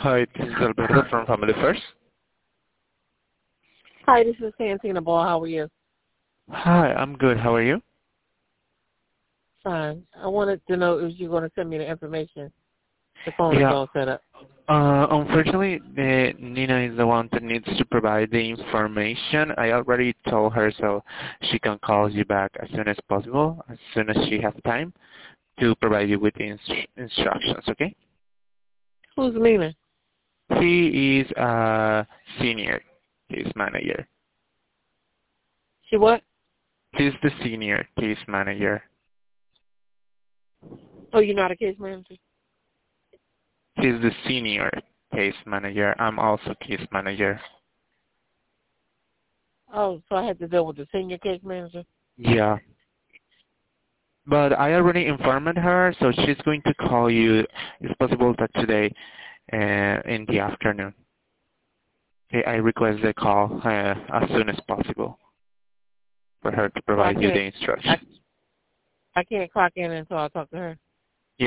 Hi, this is Alberto from Family First. Hi, this is Santina Ball. How are you? Hi, I'm good. How are you? Fine. I wanted to know if you're going to send me the information. The phone is Yeah. all set up. Unfortunately, Nina is the one that needs to provide the information. I already told her so she can call you back as soon as possible, as soon as she has time to provide you with the instructions, okay? Who's Nina? He is a senior case manager. She what? He's the senior case manager. Oh, you're not a case manager? He's the senior case manager. I'm also case manager. Oh, so I had to deal with the senior case manager? Yeah. But I already informed her, so she's going to call you. It's possible that today in the afternoon. Okay, I request the call as soon as possible for her to So provide you the instructions. I can't clock in until I talk to her. Yeah.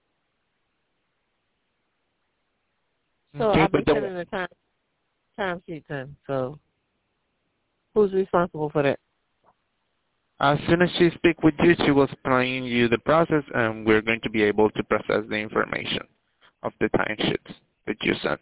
So Okay, I've but been sending the time sheet then. So who's responsible for that? as soon as she speaks with you, she will explain you the process, and we're going to be able to process the information of the timesheets that you sent.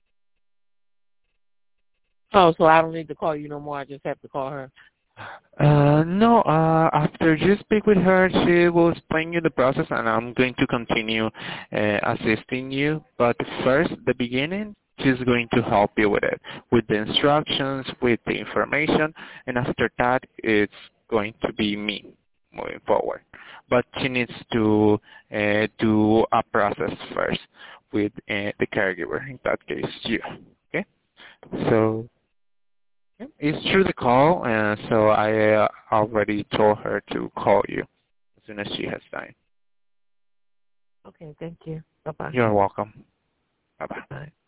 Oh, so I don't need to call you no more. I just have to call her. No, after you speak with her, she will explain you the process, and I'm going to continue assisting you. But first, the beginning, she's going to help you with it, with the instructions, with the information, and after that, it's going to be me moving forward. But she needs to do a process first with the caregiver, in that case, you. Okay? So it's through the call, so I already told her to call you as soon as she has time. Okay, thank you. Bye-bye. You're welcome. Bye-bye. Bye.